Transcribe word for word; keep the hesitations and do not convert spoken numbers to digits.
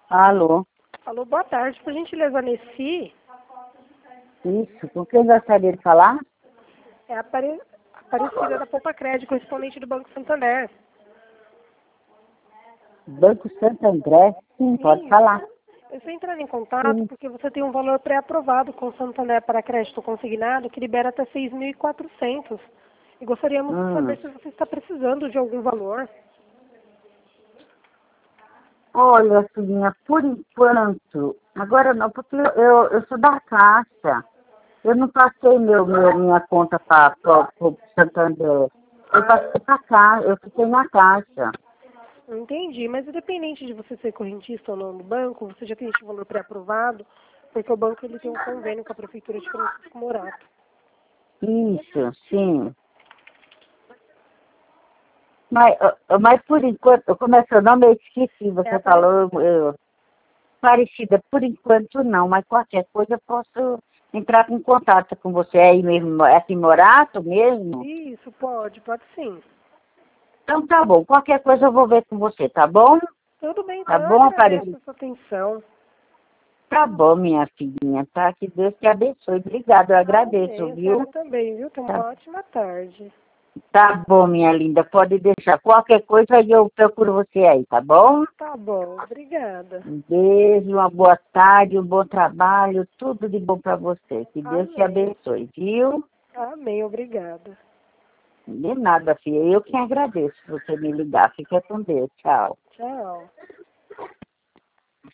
Alô? Alô, boa tarde. Por gentileza, Nessi, Isso, com quem gostaria de falar? é a Apare- Aparecida da Poupa Crédito, correspondente do Banco Santander. Banco Santo André? Sim, pode Isso. falar. Eu estou entrando em contato Sim. porque você tem um valor pré-aprovado com o Santander para crédito consignado que libera até seis mil e quatrocentos. E gostaríamos de Hum. saber se você está precisando de algum valor. Olha, filhinha, por enquanto, agora não, porque eu, eu sou da Caixa. Eu não passei meu, meu, minha conta para o Santander. Eu passei para cá, eu fiquei na Caixa. Entendi, mas independente de você ser correntista ou não do banco, você já tem esse valor pré-aprovado, porque o banco ele tem um convênio com a Prefeitura de Francisco Morato. Isso, sim. Mas, ah, mas por enquanto, como é seu nome? Eu esqueci, É você apare... falou, eu, Parecida, por enquanto não, mas qualquer coisa eu posso entrar em contato com você. É aí mesmo, é aqui em Morato mesmo? Isso, pode, pode sim. Então tá bom, qualquer coisa eu vou ver com você, tá bom? Tudo bem, Tá então eu bom, agradeço Aparecida? a sua atenção. Tá bom, minha filhinha, tá? Que Deus te abençoe. Obrigada, eu agradeço, Amém. A senhora viu? também, viu? Tenha Tá, uma ótima tarde. tá bom, minha linda, pode deixar. Qualquer coisa eu procuro você aí, tá bom? Tá bom, obrigada. Um beijo, uma boa tarde, um bom trabalho, tudo de bom pra você. Que Deus te Amém. abençoe, viu? Amém, obrigada. De nada, filha. Eu que agradeço você me ligar. Fica com Deus. Tchau. Tchau.